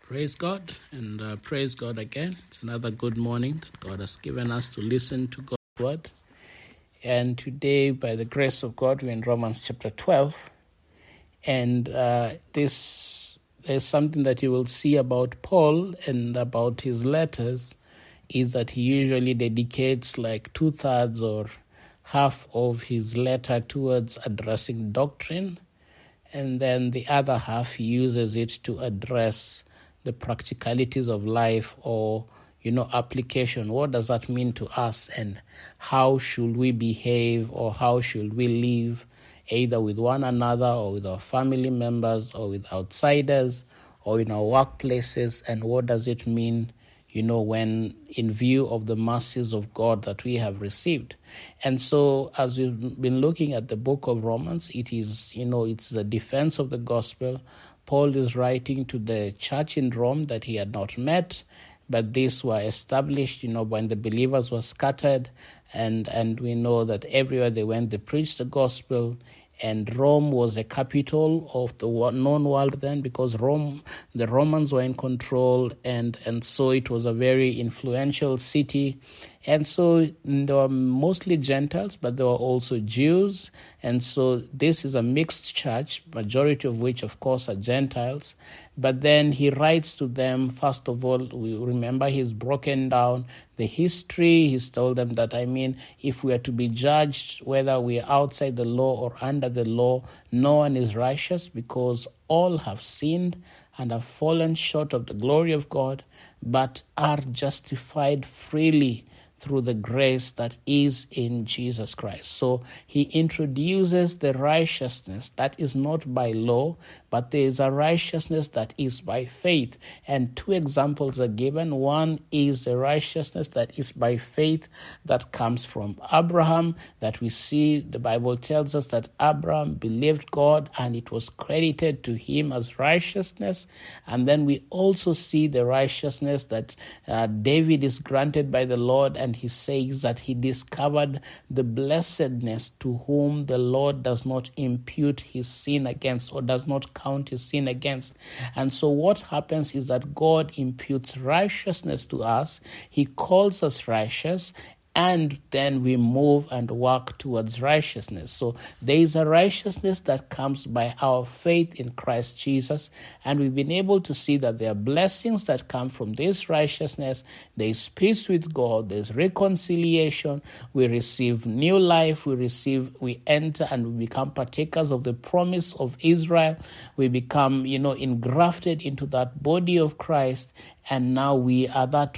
Praise God and praise God again. It's another good morning that God has given us to listen to God's word. And today, by the grace of God, we're in Romans chapter 12. And this is something that you will see about Paul and about his letters, is that he usually dedicates like 2/3 or half of his letter towards addressing doctrine. And then the other half, he uses it to address the practicalities of life or, application. What does that mean to us and how should we behave or how should we live either with one another or with our family members or with outsiders or in our workplaces, and what does it mean when in view of the mercies of God that we have received. And so as we've been looking at the book of Romans, it is, it's the defense of the gospel. Paul is writing to the church in Rome that he had not met, but these were established, when the believers were scattered, and we know that everywhere they went, they preached the gospel. And Rome was a capital of the known world then, because the Romans were in control, and so it was a very influential city. And so there were mostly Gentiles, but there were also Jews. And so this is a mixed church, majority of which, of course, are Gentiles. But then he writes to them, first of all, we remember he's broken down the history. He's told them that, if we are to be judged, whether we are outside the law or under the law, no one is righteous because all have sinned and have fallen short of the glory of God, but are justified freely through the grace that is in Jesus Christ. So he introduces the righteousness that is not by law, but there is a righteousness that is by faith. And two examples are given. One is the righteousness that is by faith that comes from Abraham, that we see the Bible tells us that Abraham believed God and it was credited to him as righteousness. And then we also see the righteousness that David is granted by the Lord, and he says that he discovered the blessedness to whom the Lord does not impute his sin against or does not count his sin against. And so what happens is that God imputes righteousness to us. He calls us righteous, and then we move and work towards righteousness. So there is a righteousness that comes by our faith in Christ Jesus, and we've been able to see that there are blessings that come from this righteousness. There is peace with God, there's reconciliation, we receive new life, we enter and we become partakers of the promise of Israel. We become, engrafted into that body of Christ, and now we are that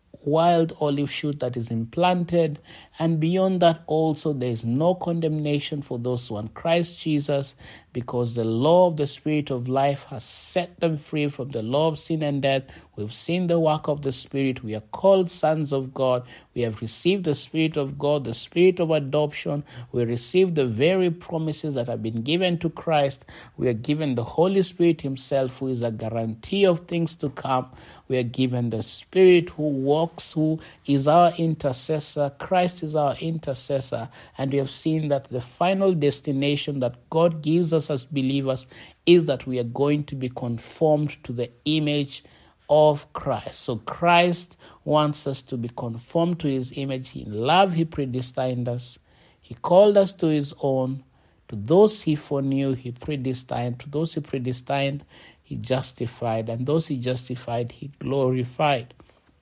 wild olive shoot that is implanted. And beyond that also, there is no condemnation for those who are in Christ Jesus, because the law of the Spirit of life has set them free from the law of sin and death. We've seen the work of the Spirit. We are called sons of God. We have received the Spirit of God, the Spirit of adoption. We receive the very promises that have been given to Christ. We are given the Holy Spirit himself, who is a guarantee of things to come. We are given the Spirit who walks, who is our intercessor. Christ is our intercessor. And we have seen that the final destination that God gives us as believers is that we are going to be conformed to the image of Christ. So Christ wants us to be conformed to his image. In love, he predestined us. He called us to his own. To those he foreknew, he predestined. To those he predestined, he justified. And those he justified, he glorified.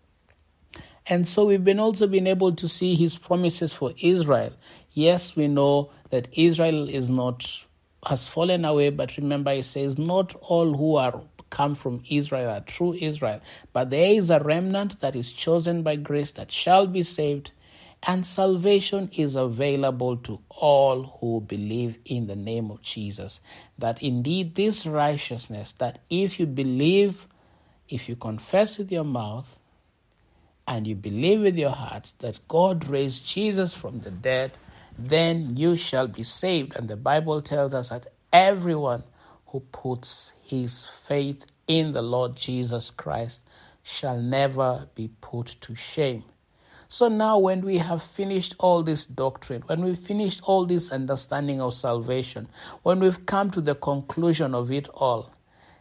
And so we've also been able to see his promises for Israel. Yes, we know that Israel has fallen away, but remember, he says not all who come from Israel are true Israel, but there is a remnant that is chosen by grace that shall be saved, and salvation is available to all who believe in the name of Jesus. That indeed this righteousness, that if you believe, if you confess with your mouth, and you believe with your heart that God raised Jesus from the dead, then you shall be saved. And the Bible tells us that everyone who puts his faith in the Lord Jesus Christ shall never be put to shame. So now when we have finished all this doctrine, when we've finished all this understanding of salvation, when we've come to the conclusion of it all,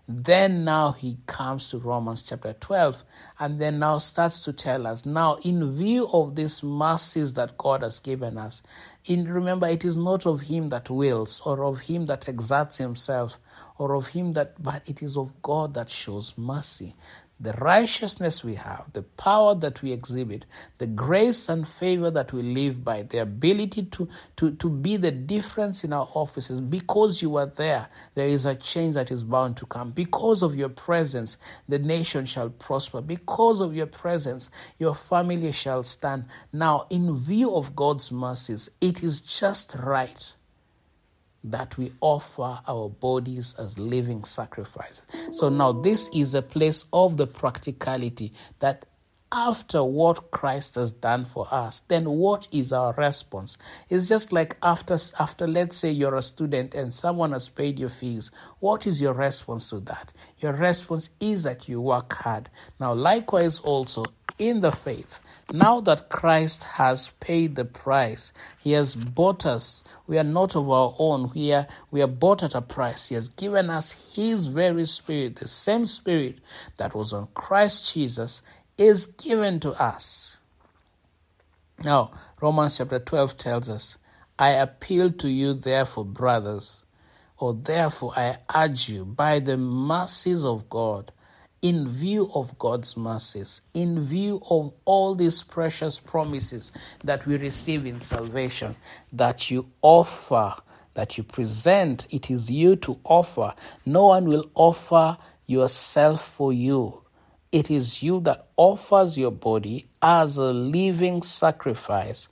Then now he comes to Romans chapter 12 and then now starts to tell us, now in view of these mercies that God has given us, remember it is not of him that wills or of him that exerts himself or of him but it is of God that shows mercy. The righteousness we have, the power that we exhibit, the grace and favor that we live by, the ability to be the difference in our offices. Because you are there is a change that is bound to come. Because of your presence, the nation shall prosper. Because of your presence, your family shall stand. Now, in view of God's mercies, it is just right that we offer our bodies as living sacrifices. So now this is a place of the practicality that after what Christ has done for us, then what is our response? It's just like after let's say you're a student and someone has paid your fees. What is your response to that? Your response is that you work hard. Now likewise also in the faith, now that Christ has paid the price, he has bought us. We are not of our own. We are bought at a price. He has given us his very spirit. The same spirit that was on Christ Jesus is given to us. Now, Romans chapter 12 tells us, I appeal to you therefore, brothers, or therefore I urge you by the mercies of God, in view of God's mercies, in view of all these precious promises that we receive in salvation, that you offer, that you present. It is you to offer. No one will offer yourself for you. It is you that offers your body as a living sacrifice,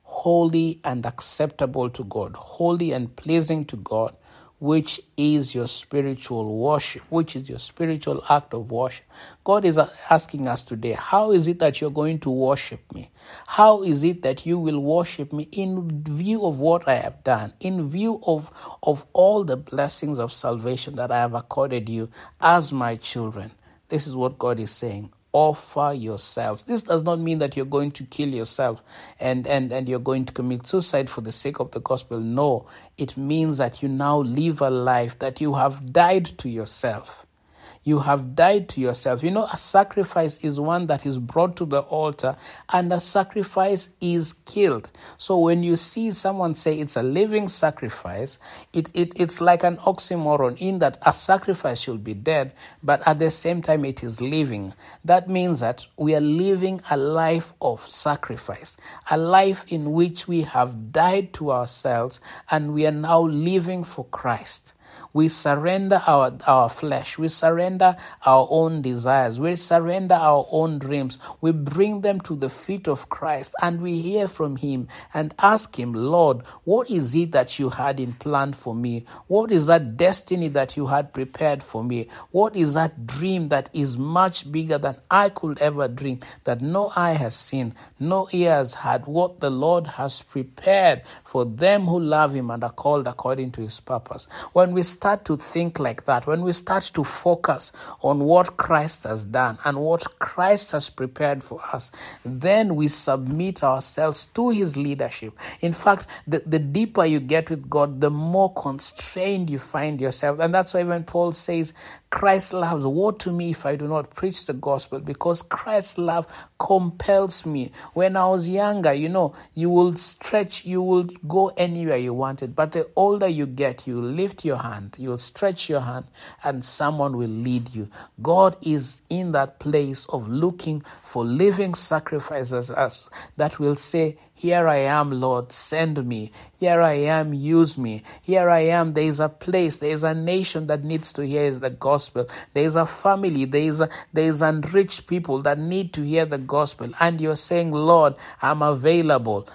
holy and acceptable to God, holy and pleasing to God, which is your spiritual worship, which is your spiritual act of worship. God is asking us today, how is it that you're going to worship me? How is it that you will worship me in view of what I have done, in view of all the blessings of salvation that I have accorded you as my children? This is what God is saying. Offer yourselves. This does not mean that you're going to kill yourself and you're going to commit suicide for the sake of the gospel. No, it means that you now live a life that you have died to yourself. You have died to yourself. You know, a sacrifice is one that is brought to the altar and a sacrifice is killed. So when you see someone say it's a living sacrifice, it's like an oxymoron in that a sacrifice should be dead, but at the same time it is living. That means that we are living a life of sacrifice, a life in which we have died to ourselves and we are now living for Christ. We surrender our flesh. We surrender our own desires. We surrender our own dreams. We bring them to the feet of Christ and we hear from him and ask him, Lord, what is it that you had in plan for me? What is that destiny that you had prepared for me? What is that dream that is much bigger than I could ever dream, that no eye has seen, no ear has heard, what the Lord has prepared for them who love him and are called according to his purpose? When we start to think like that, when we start to focus on what Christ has done and what Christ has prepared for us, then we submit ourselves to his leadership. In fact, the deeper you get with God, the more constrained you find yourself. And that's why when Paul says, Christ's love, woe to me if I do not preach the gospel, because Christ's love compels me. When I was younger, you will stretch, you will go anywhere you wanted. But the older you get, you lift your hand, you will stretch your hand, and someone will lead you. God is in that place of looking for living sacrifices that will say, here I am, Lord, send me. Here I am, use me. Here I am. There is a place, there is a nation that needs to hear the gospel. There is a family, there is unreached people that need to hear the gospel. And you're saying, Lord, I'm available.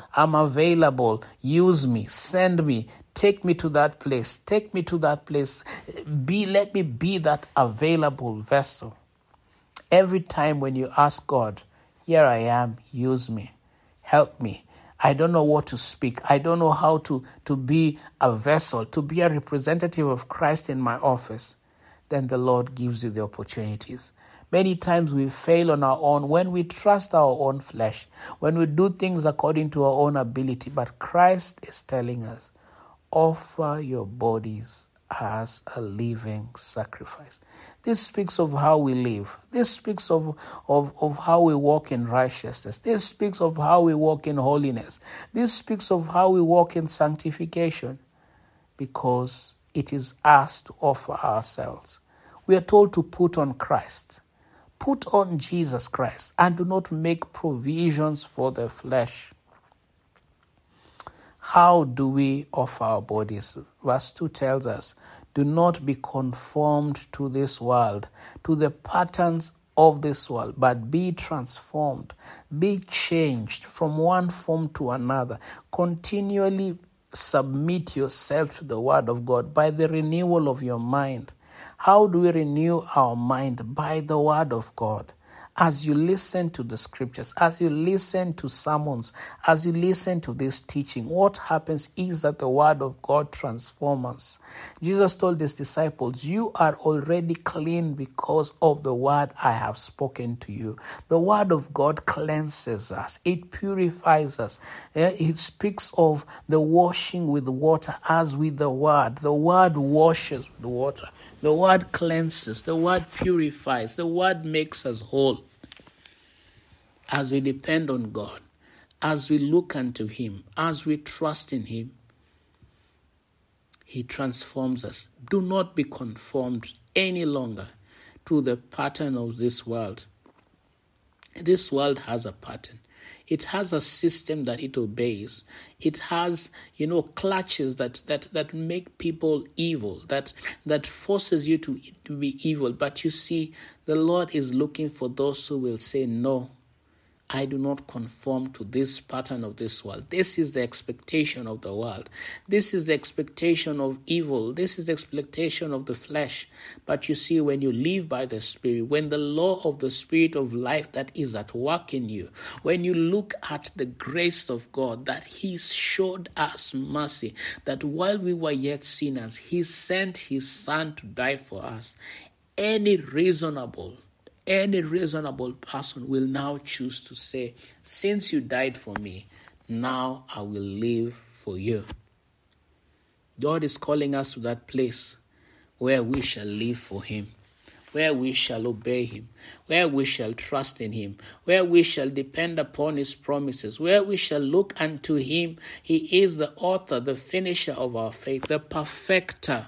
Use me, send me. Take me to that place. Take me to that place. Let me be that available vessel. Every time when you ask God, here I am, use me, help me. I don't know what to speak. I don't know how to be a vessel, to be a representative of Christ in my office. Then the Lord gives you the opportunities. Many times we fail on our own when we trust our own flesh, when we do things according to our own ability. But Christ is telling us, offer your bodies as a living sacrifice. This speaks of how we live. This speaks of how we walk in righteousness. This speaks of how we walk in holiness. This speaks of how we walk in sanctification, because it is us to offer ourselves. We are told to put on Christ. Put on Jesus Christ and do not make provisions for the flesh. How do we offer our bodies? Verse 2 tells us, do not be conformed to this world, to the patterns of this world, but be transformed, be changed from one form to another. Continually submit yourself to the word of God by the renewal of your mind. How do we renew our mind? By the word of God. As you listen to the scriptures, as you listen to sermons, as you listen to this teaching, what happens is that the word of God transforms us. Jesus told his disciples, you are already clean because of the word I have spoken to you. The word of God cleanses us. It purifies us. It speaks of the washing with water as with the word. The word washes with water. The word cleanses. The word purifies. The word makes us whole. As we depend on God, as we look unto him, as we trust in him, he transforms us. Do not be conformed any longer to the pattern of this world. This world has a pattern. It has a system that it obeys. It has, clutches that make people evil, that forces you to be evil. But you see, the Lord is looking for those who will say, no, I do not conform to this pattern of this world. This is the expectation of the world. This is the expectation of evil. This is the expectation of the flesh. But you see, when you live by the Spirit, when the law of the Spirit of life that is at work in you, when you look at the grace of God, that he showed us mercy, that while we were yet sinners, he sent his Son to die for us. Any reasonable person will now choose to say, since you died for me, now I will live for you. God is calling us to that place where we shall live for him, where we shall obey him, where we shall trust in him, where we shall depend upon his promises, where we shall look unto him. He is the author, the finisher of our faith, the perfecter.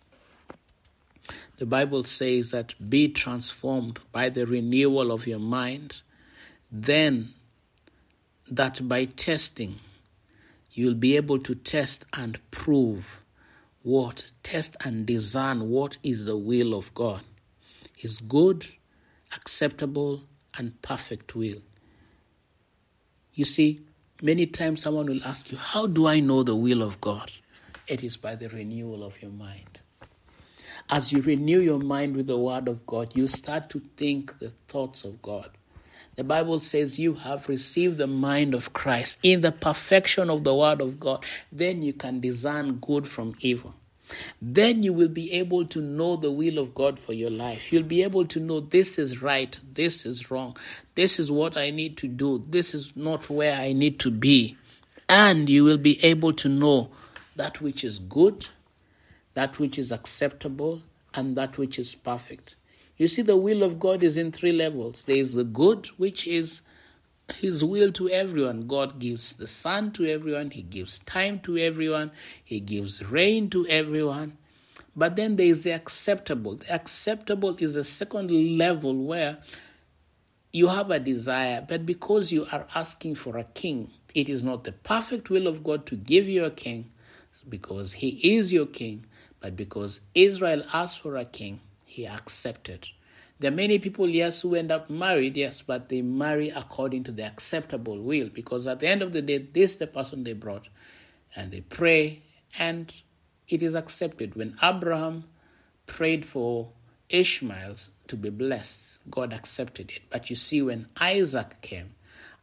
The Bible says that be transformed by the renewal of your mind, then that by testing, you'll be able to test and prove test and discern what is the will of God. His good, acceptable, and perfect will. You see, many times someone will ask you, how do I know the will of God? It is by the renewal of your mind. As you renew your mind with the word of God, you start to think the thoughts of God. The Bible says you have received the mind of Christ in the perfection of the word of God. Then you can discern good from evil. Then you will be able to know the will of God for your life. You'll be able to know this is right, this is wrong, this is what I need to do, this is not where I need to be. And you will be able to know that which is good, that which is acceptable, and that which is perfect. You see, the will of God is in 3 levels. There is the good, which is his will to everyone. God gives the sun to everyone. He gives time to everyone. He gives rain to everyone. But then there is the acceptable. The acceptable is the second level where you have a desire, but because you are asking for a king, it is not the perfect will of God to give you a king, because he is your king. But because Israel asked for a king, he accepted. There are many people, yes, who end up married, yes, but they marry according to the acceptable will, because at the end of the day, this is the person they brought, and they pray, and it is accepted. When Abraham prayed for Ishmael to be blessed, God accepted it. But you see, when Isaac came,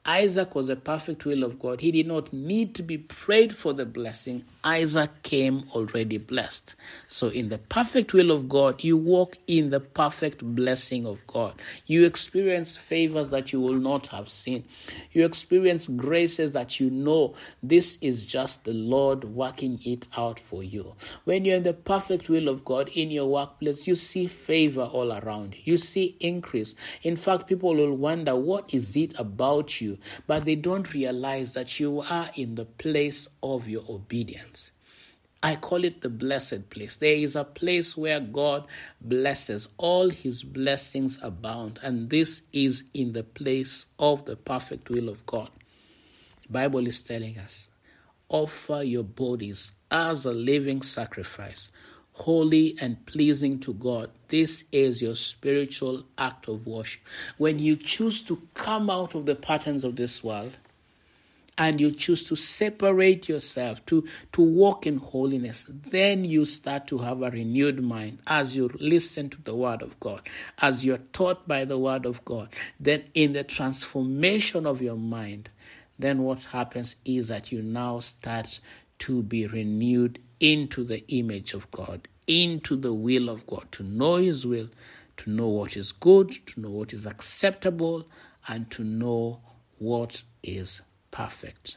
Isaac was a perfect will of God. He did not need to be prayed for the blessing. Isaac came already blessed. So in the perfect will of God, you walk in the perfect blessing of God. You experience favors that you will not have seen. You experience graces that you know this is just the Lord working it out for you. When you're in the perfect will of God in your workplace, you see favor all around you. You see increase. In fact, people will wonder, what is it about you? But they don't realize that you are in the place of your obedience. I call it the blessed place. There is a place where God blesses. All his blessings abound. And this is in the place of the perfect will of God. The Bible is telling us, offer your bodies as a living sacrifice, holy and pleasing to God. This is your spiritual act of worship. When you choose to come out of the patterns of this world and you choose to separate yourself, to walk in holiness, then you start to have a renewed mind as you listen to the word of God, as you're taught by the word of God. Then in the transformation of your mind, then what happens is that you now start to be renewed into the image of God, into the will of God, to know his will, to know what is good, to know what is acceptable, and to know what is perfect.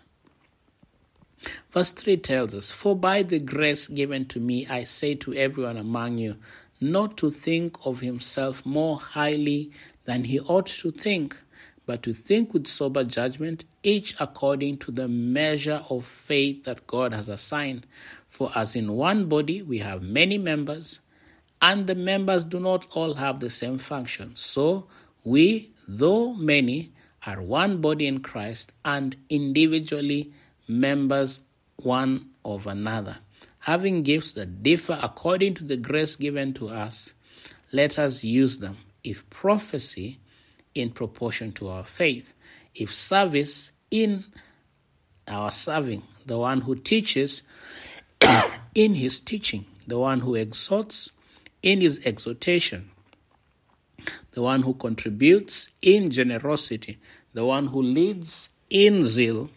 Verse 3 tells us, "For by the grace given to me, I say to everyone among you, not to think of himself more highly than he ought to think, but to think with sober judgment, each according to the measure of faith that God has assigned. For as in one body we have many members, and the members do not all have the same function. So we, though many, are one body in Christ, and individually members one of another. Having gifts that differ according to the grace given to us, let us use them. If prophecy, in proportion to our faith. If service, in our serving. The one who teaches, in his teaching. The one who exhorts, in his exhortation. The one who contributes, in generosity. The one who leads, in zeal.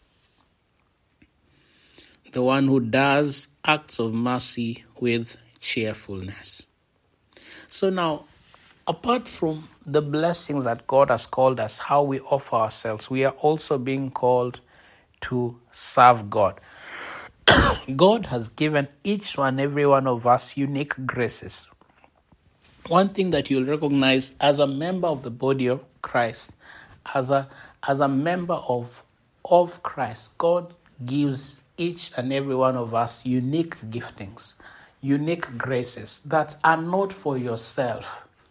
The one who does acts of mercy with cheerfulness." So now, apart from the blessings that God has called us, how we offer ourselves, we are also being called to serve God. God has given each and every one of us unique graces. One thing that you'll recognize as a member of the body of Christ, as a member of Christ, God gives each and every one of us unique giftings, unique graces that are not for yourself.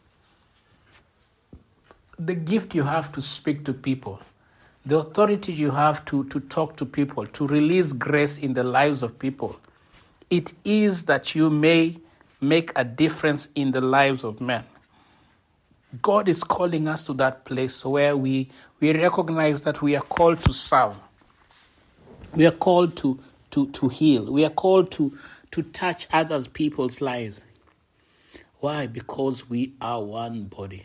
The gift you have to speak to people, the authority you have to talk to people, to release grace in the lives of people, it is that you may make a difference in the lives of men. God is calling us to that place where we recognize that we are called to serve. We are called to heal. We are called to touch others people's lives. Why? Because we are one body.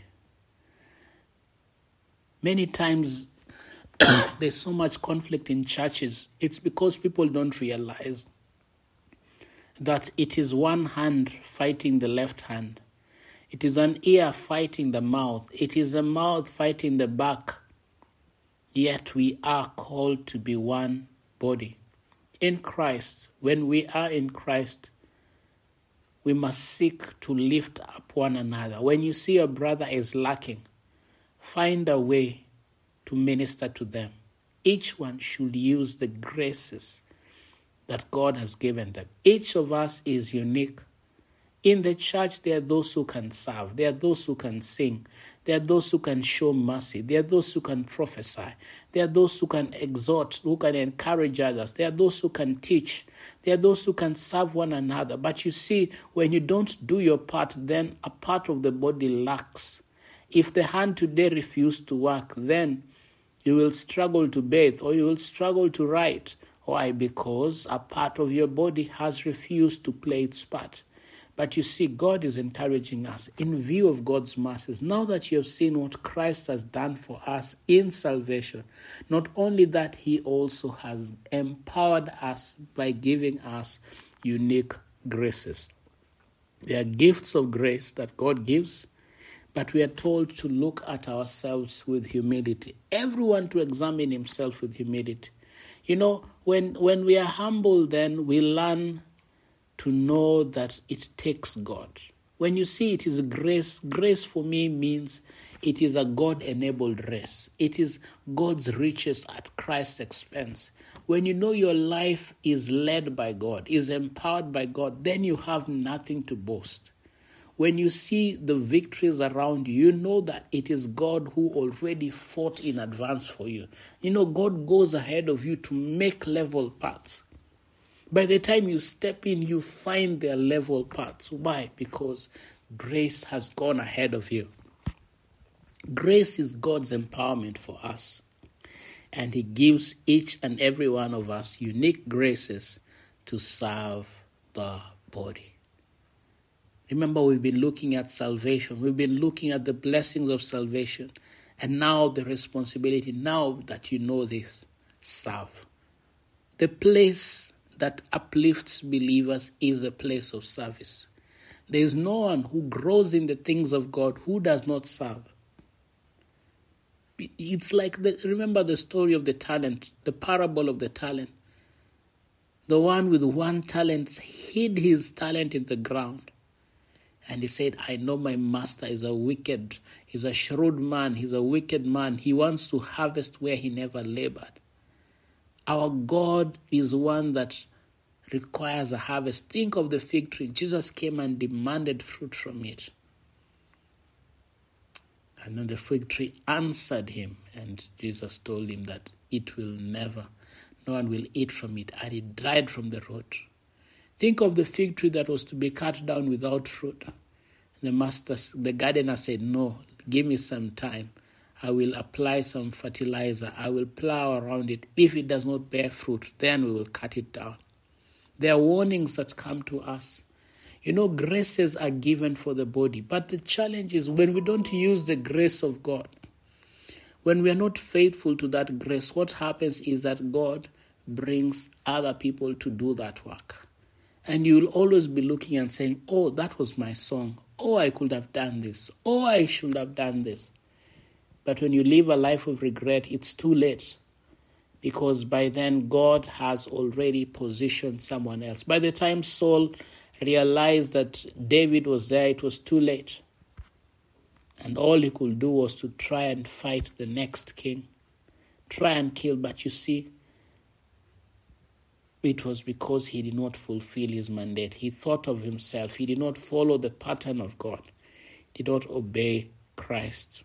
Many times there's so much conflict in churches. It's because people don't realize that it is one hand fighting the left hand. It is an ear fighting the mouth. It is the mouth fighting the back. Yet we are called to be one body. In Christ, when we are in Christ, we must seek to lift up one another. When you see a brother is lacking, find a way to minister to them. Each one should use the graces that God has given them. Each of us is unique. In the church, there are those who can serve. There are those who can sing. There are those who can show mercy. There are those who can prophesy. There are those who can exhort, who can encourage others. There are those who can teach. There are those who can serve one another. But you see, when you don't do your part, then a part of the body lacks. If the hand today refuses to work, then you will struggle to bathe, or you will struggle to write. Why? Because a part of your body has refused to play its part. But you see, God is encouraging us in view of God's mercies. Now that you have seen what Christ has done for us in salvation, not only that, he also has empowered us by giving us unique graces. There are gifts of grace that God gives, but we are told to look at ourselves with humility. Everyone to examine himself with humility. You know, when we are humble, then we learn to know that it takes God. When you see it is grace, grace for me means it is a God-enabled race. It is God's riches at Christ's expense. When you know your life is led by God, is empowered by God, then you have nothing to boast. When you see the victories around you, you know that it is God who already fought in advance for you. You know, God goes ahead of you to make level paths. By the time you step in, you find their level paths. Why? Because grace has gone ahead of you. Grace is God's empowerment for us. And he gives each and every one of us unique graces to serve the body. Remember, we've been looking at salvation. We've been looking at the blessings of salvation. And now the responsibility, now that you know this, serve. The place that uplifts believers is a place of service. There is no one who grows in the things of God who does not serve. It's like, remember the story of the talent, the parable of the talent. The one with 1 talent hid his talent in the ground. And he said, I know my master is he's a shrewd man, he's a wicked man. He wants to harvest where he never labored. Our God is one that requires a harvest. Think of the fig tree. Jesus came and demanded fruit from it. And then the fig tree answered him, and Jesus told him that no one will eat from it, and it dried from the root. Think of the fig tree that was to be cut down without fruit. The gardener said, no, give me some time. I will apply some fertilizer. I will plow around it. If it does not bear fruit, then we will cut it down. There are warnings that come to us. You know, graces are given for the body. But the challenge is when we don't use the grace of God, when we are not faithful to that grace, what happens is that God brings other people to do that work. And you will always be looking and saying, oh, that was my song. Oh, I could have done this. Oh, I should have done this. But when you live a life of regret, it's too late. Because by then, God has already positioned someone else. By the time Saul realized that David was there, it was too late. And all he could do was to try and fight the next king. Try and kill. But you see, it was because he did not fulfill his mandate. He thought of himself. He did not follow the pattern of God. He did not obey Christ.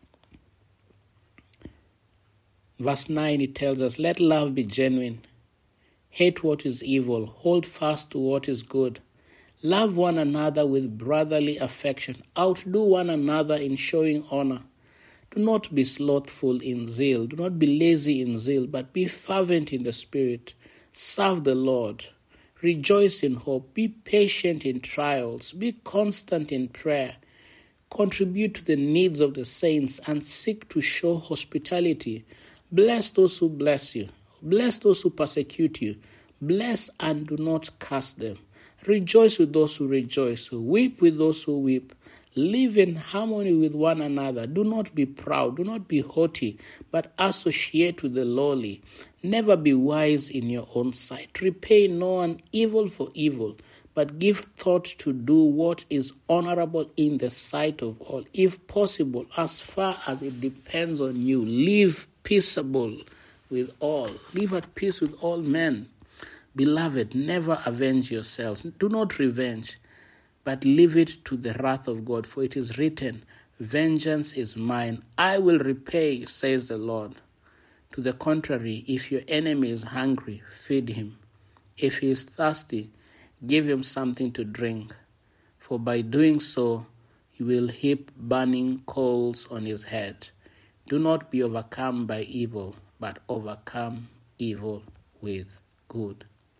Verse 9, it tells us, let love be genuine. Hate what is evil. Hold fast to what is good. Love one another with brotherly affection. Outdo one another in showing honor. Do not be slothful in zeal. Do not be lazy in zeal, but be fervent in the Spirit. Serve the Lord. Rejoice in hope. Be patient in trials. Be constant in prayer. Contribute to the needs of the saints and seek to show hospitality. Bless those who bless you. Bless those who persecute you. Bless and do not curse them. Rejoice with those who rejoice. Weep with those who weep. Live in harmony with one another. Do not be proud. Do not be haughty, but associate with the lowly. Never be wise in your own sight. Repay no one evil for evil, but give thought to do what is honorable in the sight of all. If possible, as far as it depends on you, live peaceable with all. Live at peace with all men. Beloved, never avenge yourselves. Do not revenge, but leave it to the wrath of God. For it is written, vengeance is mine. I will repay, says the Lord. To the contrary, if your enemy is hungry, feed him. If he is thirsty, give him something to drink. For by doing so, you will heap burning coals on his head. Do not be overcome by evil, but overcome evil with good.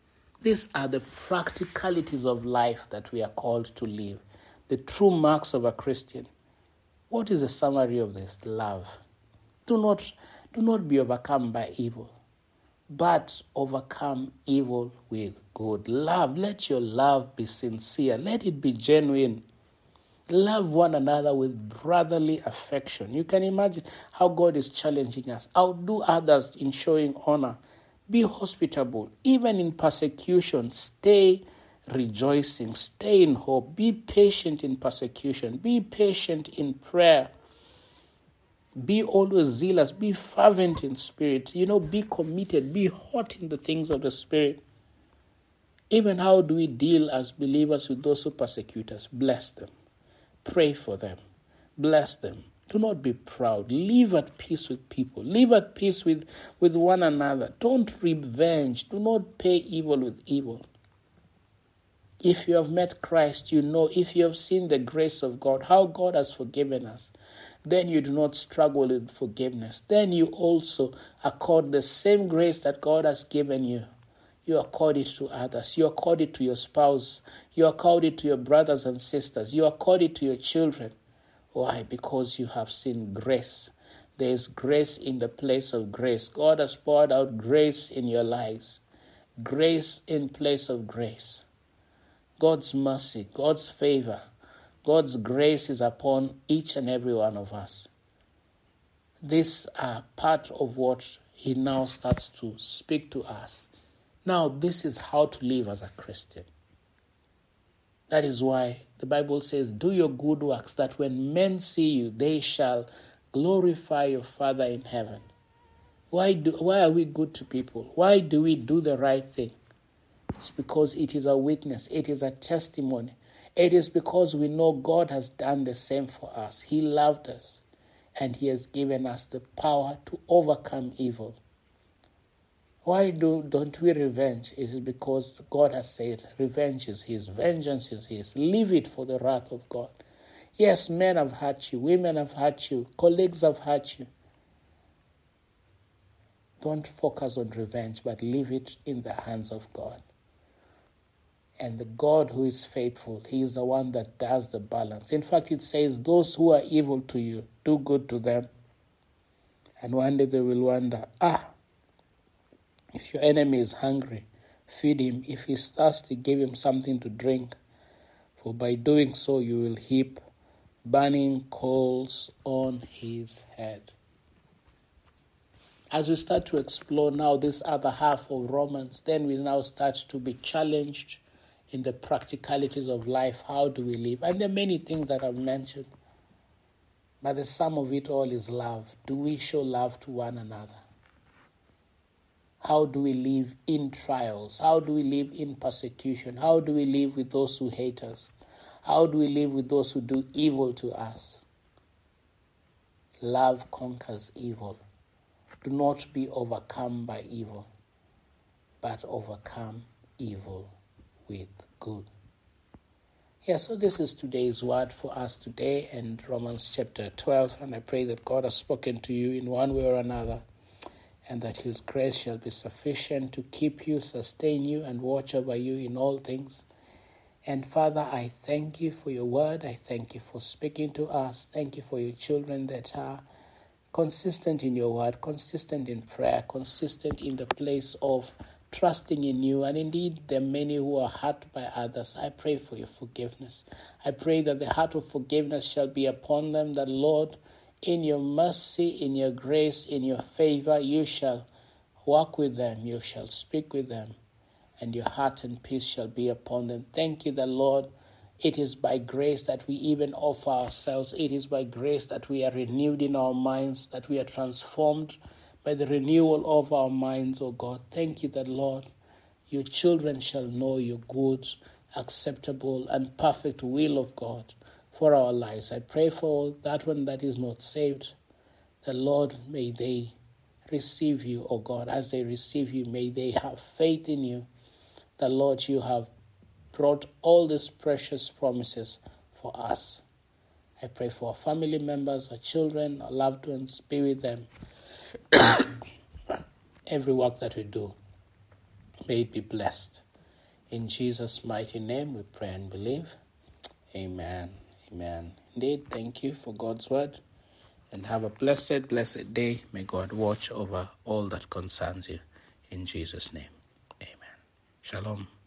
These are the practicalities of life that we are called to live. The true marks of a Christian. What is the summary of this? Love. Do not be overcome by evil, but overcome evil with good. Love. Let your love be sincere. Let it be genuine. Love one another with brotherly affection. You can imagine how God is challenging us. Outdo others in showing honor. Be hospitable. Even in persecution, stay rejoicing. Stay in hope. Be patient in persecution. Be patient in prayer. Be always zealous. Be fervent in spirit. Be committed. Be hot in the things of the Spirit. Even how do we deal as believers with those who persecute us? Bless them. Pray for them. Bless them. Do not be proud. Live at peace with people. Live at peace with one another. Don't revenge. Do not pay evil with evil. If you have met Christ, if you have seen the grace of God, how God has forgiven us, then you do not struggle with forgiveness. Then you also accord the same grace that God has given you. You accord it to others. You accord it to your spouse. You accord it to your brothers and sisters. You accord it to your children. Why? Because you have seen grace. There is grace in the place of grace. God has poured out grace in your lives. Grace in place of grace. God's mercy, God's favor, God's grace is upon each and every one of us. These are part of what He now starts to speak to us. Now, this is how to live as a Christian. That is why the Bible says, do your good works, that when men see you, they shall glorify your Father in heaven. Why are we good to people? Why do we do the right thing? It's because it is a witness. It is a testimony. It is because we know God has done the same for us. He loved us, and He has given us the power to overcome evil. Why don't we revenge? It is because God has said, revenge is His, vengeance is His. Leave it for the wrath of God. Yes, men have hurt you, women have hurt you, colleagues have hurt you. Don't focus on revenge, but leave it in the hands of God. And the God who is faithful, He is the one that does the balance. In fact, it says, those who are evil to you, do good to them. And one day they will wonder, if your enemy is hungry, feed him. If he's thirsty, give him something to drink. For by doing so, you will heap burning coals on his head. As we start to explore now this other half of Romans, then we now start to be challenged in the practicalities of life. How do we live? And there are many things that I've mentioned. But the sum of it all is love. Do we show love to one another? How do we live in trials? How do we live in persecution? How do we live with those who hate us? How do we live with those who do evil to us? Love conquers evil. Do not be overcome by evil, but overcome evil with good. So this is today's word for us today in Romans chapter 12, and I pray that God has spoken to you in one way or another, and that His grace shall be sufficient to keep you, sustain you, and watch over you in all things. And Father, I thank You for Your word. I thank You for speaking to us. Thank You for Your children that are consistent in Your word, consistent in prayer, consistent in the place of trusting in You. And indeed, there are many who are hurt by others. I pray for Your forgiveness. I pray that the heart of forgiveness shall be upon them, that Lord, in Your mercy, in Your grace, in Your favor, You shall walk with them, You shall speak with them, and Your heart and peace shall be upon them. Thank You that, Lord, it is by grace that we even offer ourselves. It is by grace that we are renewed in our minds, that we are transformed by the renewal of our minds, O God. Thank You that, Lord, Your children shall know Your good, acceptable, and perfect will of God for our lives. I pray for that one that is not saved, the Lord, may they receive You, O God. As they receive You, may they have faith in You. The Lord, You have brought all these precious promises for us. I pray for our family members, our children, our loved ones. Be with them. Every work that we do, may it be blessed. In Jesus' mighty name we pray and believe. Amen. Amen. Indeed, thank you for God's word. And have a blessed, blessed day. May God watch over all that concerns you. In Jesus' name. Amen. Shalom.